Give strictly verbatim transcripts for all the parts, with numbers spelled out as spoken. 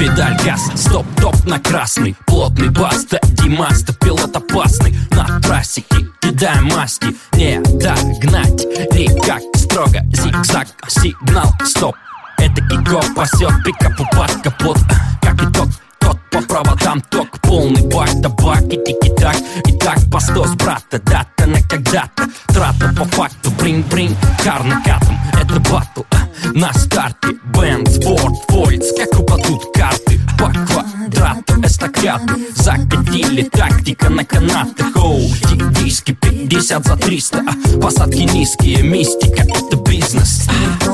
Педаль газ, стоп-топ на красный. Плотный баста, Димаста, пилот опасный. На трассе и кидаем масти. Не догнать, ли как строго. Зигзаг, сигнал, стоп. Это кикоп пасет пикапу под капот. Как итог, тот по проводам ток. Полный бак, табак и тики-так. И так по сто с брата, дата на когда-то. Трата по факту, бринг-бринг, кар накатом. Это батл на старте. Бенц, Форд, Фольц, как упадут карты. По квадрату эстакады. Закатили, тактика на канатах. Оу, диски пятьдесят за триста. Посадки низкие, мистика, это бизнес.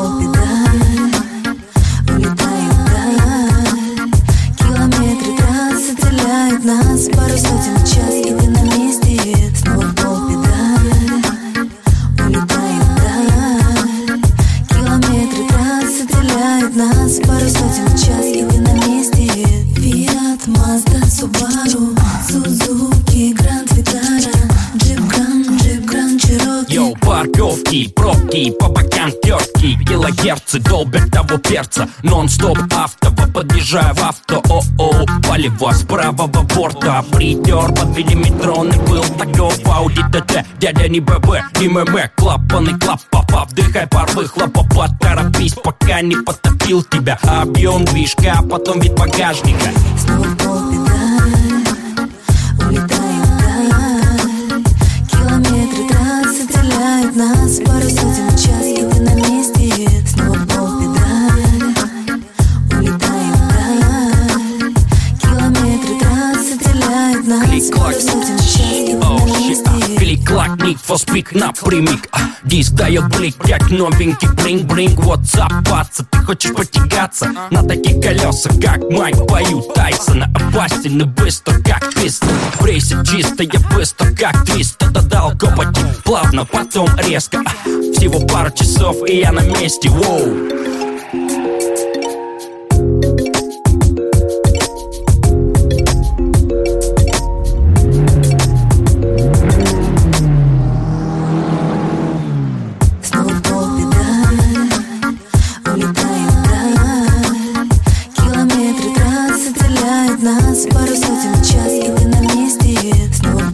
Стреляет нас пару сотен в час, и ты на месте. Снова полпедаль, улетает вдаль. Километры трассы стреляют нас пару сотен в час, и ты на месте. Фиат, Мазда, Субару, Сузуки, Гранд Витара, Джип Гранд, Джип Гранд Чироки. Йоу, парковки, пробки, по бокам тёрки. Килогерцы долбят того перца. Нон-стоп автово, подъезжаю в авто. О-о, палево с правого борта. Притер под миллиметроны, был таков Ауди ТТ. Дядя не ББ, не ММ. Клапаны, клаппа, вдыхай пар выхлопа. Поторопись, пока не потопил тебя. Объем движка, потом вид багажника. Снова полпедаль, улетаем вдаль. Километры трассы стреляют нас пару сотен в час, и ты на месте. Снова полпедаль, улетаем вдаль. Километры трассы стреляют нас пару сотен в час, и ты на месте. Клик-клак, Need for Speed напрямик. Диск дает блик, как новенький блинг-блинг. What's up, паца, ты хочешь потягаться? На таких колесах, как Майк, бою Тайсона. Опасен и быстро, как пистол. Брейсит чисто, я быстро, как твист. Додал копоти, плавно, потом резко. Всего пару часов, и я на месте. Воу. Нас пару сотен в час, и ты на месте. Снова